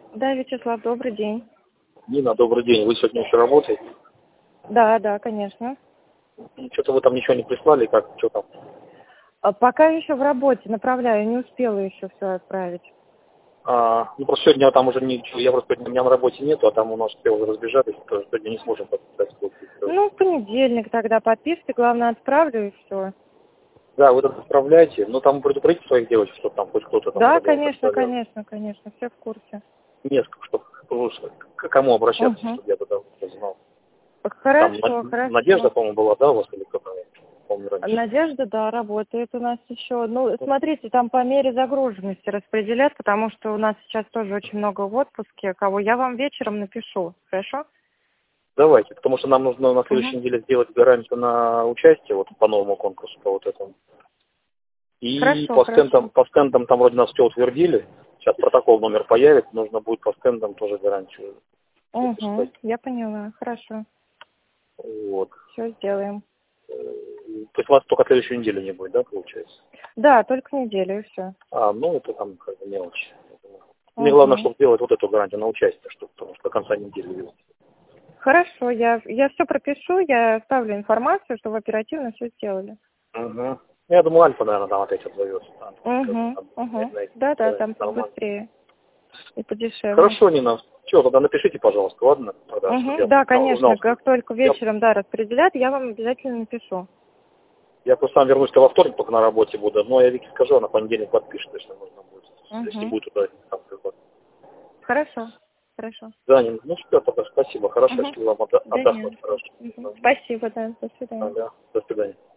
Да, Вячеслав, добрый день. Нина, добрый день. Вы сегодня еще работаете? Да, конечно. Что-то вы там ничего не прислали, как, что там? Пока еще в работе, направляю, не успела еще все отправить. Ну, просто сегодня там уже ничего, я просто сегодня, у меня на работе нету, а там у нас все уже разбежались, то сегодня не сможем подписать сколько. Ну, в понедельник тогда подпишите, главное, отправлю и все. Да, вы это отправляйте, но там предупредите своих девочек, чтобы там хоть кто-то там Да, уже был конечно, представлял. конечно, все в курсе. Несколько, чтобы к кому обращаться, Угу. чтобы я тогда знал. Там Хорошо. Надежда, по-моему, была, да, у вас или кто-то, помню раньше. Надежда, да, работает у нас еще. Ну, смотрите, там по мере загруженности распределят, потому что у нас сейчас тоже очень много в отпуске. Кого я вам вечером напишу, хорошо? Давайте, потому что нам нужно на следующей Угу. неделе сделать гарантию на участие вот по новому конкурсу, по вот этому. И Хорошо. по стендам там вроде нас все утвердили. Сейчас протокол номер появится, нужно будет по стендам тоже гарантию Угу, запускать. я поняла, хорошо. Вот. Все сделаем. То есть у вас только следующую неделю не будет, да, получается? Да, только неделю и все. Ну это там как бы мелочь. Мне главное, чтобы сделать вот эту гарантию на участие, чтобы, потому что до конца недели вести. Хорошо, я все пропишу, я оставлю информацию, чтобы оперативно все сделали. Угу. Я думаю, Альфа, наверное, там опять отзовется. Да, там Нормально. быстрее и подешевле. Хорошо, Нина. Все, тогда напишите, пожалуйста, ладно? Тогда, чтобы я Да, конечно, узнал, что как только вечером, да, распределят, я вам обязательно напишу. я просто сам вернусь во вторник, только на работе буду, но я Вике скажу, она в понедельник подпишет, если нужно будет. Если будет туда там приход. Хорошо. Да, Нина, ну что, тогда спасибо. Хорошо, если вам Да отдохнуть. нет. Хорошо. Спасибо, да, до свидания. Ага, до свидания.